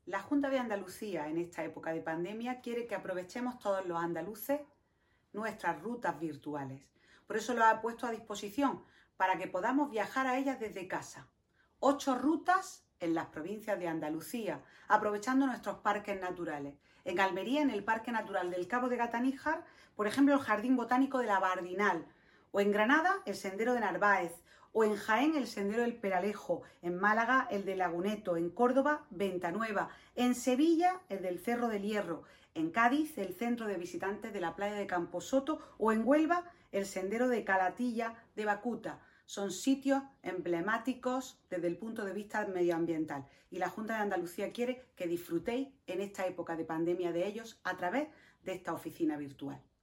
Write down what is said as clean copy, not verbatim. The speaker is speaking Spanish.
La Junta de Andalucía en esta época de pandemia quiere que aprovechemos todos los andaluces nuestras rutas virtuales. Por eso lo ha puesto a disposición para que podamos viajar a ellas desde casa. 8 rutas en las provincias de Andalucía, aprovechando nuestros parques naturales. En Almería, en el Parque Natural del Cabo de Gata-Níjar, por ejemplo, el Jardín Botánico de la Bardinal. O en Granada, el Sendero de Narváez. O en Jaén, el Sendero del Peralejo. En Málaga, el de Laguneto. En Córdoba, Venta Nueva. En Sevilla, el del Cerro del Hierro. En Cádiz, el Centro de Visitantes de la Playa de Camposoto. O en Huelva, el Sendero de Calatilla de Bacuta. Son sitios emblemáticos desde el punto de vista medioambiental. Y la Junta de Andalucía quiere que disfrutéis en esta época de pandemia de ellos a través de esta oficina virtual.